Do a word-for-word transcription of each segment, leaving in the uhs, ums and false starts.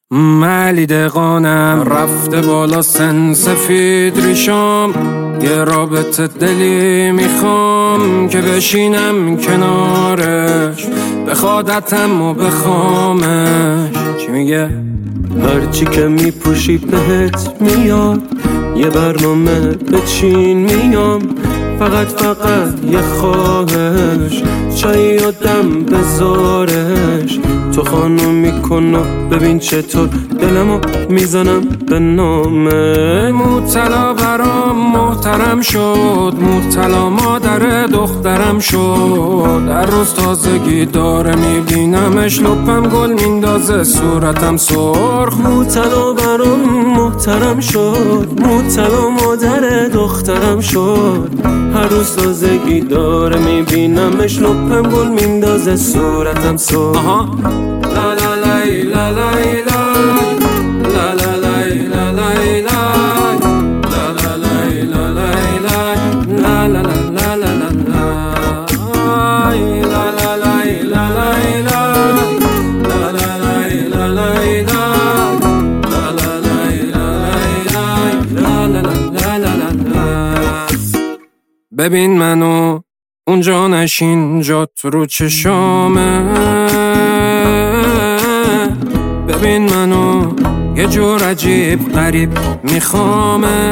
علی دقانم رفته بالا سن سفید ریشام، یه رابطه دلی میخوام که بشینم کنارش، بخوادتم و بخوامش. چی میگه؟ هرچی که میپوشی بهت میاد، یه برنامه بچین میام، فقط فقط یه خواهش، چایی آدم بذارش. تو خانم میکنم ببین چطور دلمو میزنم به نامه. مبتلا برام محترم شد، مبتلا مادر دخترم شد. در روز تازگی داره میبینمش، لپم گل میندازه صورتم سرخ. مبتلا برام محترم شد، مبتلا مادر دخترم شد. هر روز تازگی داره میبینمش، لپم گل میندازه صورتم سرخ. آها لا لا لای لا لای لای لا لا لای لا لای لای لا لا لای لا لای لای لا لا لا لا لا لای لا لا لای لا لای لای لا لا لای لا لای لای لا لا لای لا لای لای لا لا لا لا لا. ببین منو اونجا نشین، جات رو چشامه. ببین منو یه جور عجیب غریب میخوامه.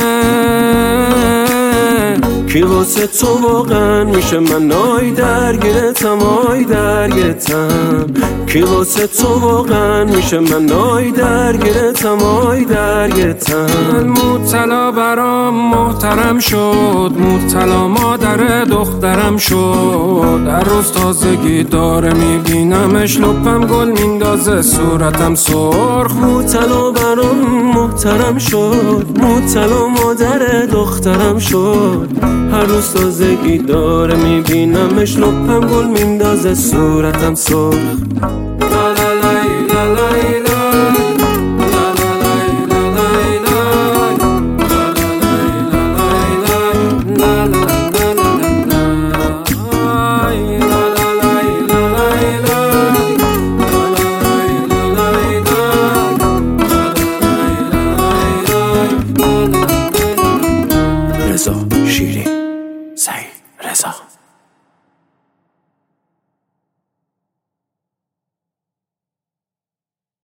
کی واسه تو واقعا میشه من آی درگیرتم، آی درگیرتم. کی واسه تو واقعا میشه من آی درگیرتم، آی درگیرتم. مبتلا برام محترم شد، مبتلا مادر دخترم شد. در روز تازگی داره میبینمش، لپم گل میندازه صورتم سرخ. مبتلا برام محترم شد، مبتلا مادر دخترم شد. هر روز تازگی داره میبینمش، لپم گل میندازه صورتم سرخ. لا لا لای لا لای لای لا لا لای لا لای لای لا لا لای لا لای لای لا لا لا لا لا لای. رضا شیری.